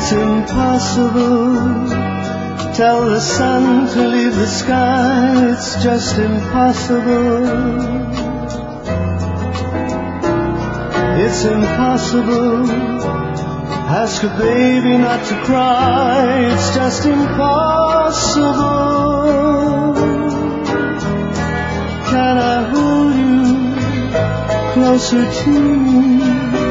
It's impossible. Tell the sun to leave the sky. It's just impossible. It's impossible. Ask a baby not to cry. It's just impossible. Can I hold you closer to me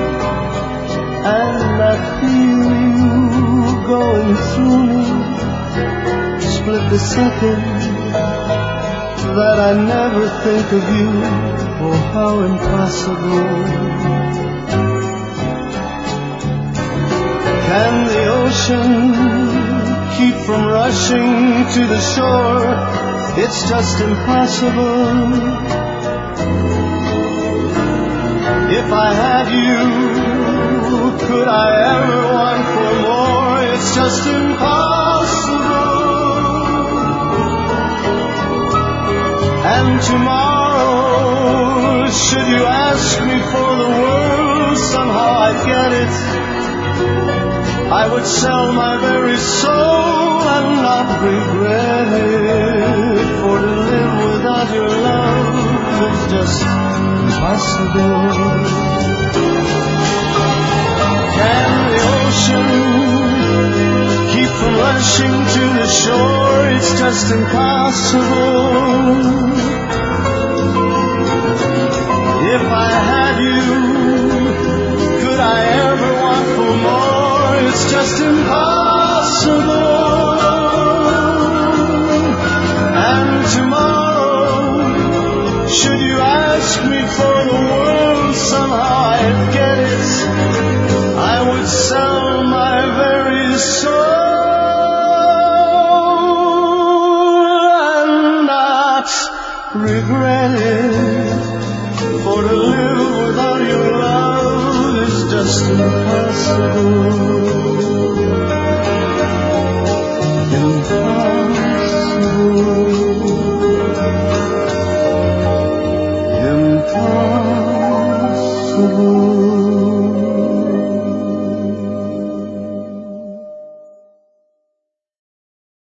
and I feel you going through me? Split the second that I never think of you. Oh, how impossible. Can the ocean keep from rushing to the shore? It's just impossible. If I had you, could I ever want for more? It's just impossible. And tomorrow, should you ask me for the world, somehow I'd get it. I would sell my very soul and not regret it. For to live without your love is just impossible. Can the ocean keep from rushing to the shore? It's just impossible. If I had you, could I ever want for more? It's just impossible. And tomorrow, should you ask me for the world, somehow I'd get it. I would sell my very soul and not regret it. For to live without your love is just impossible. Impossible.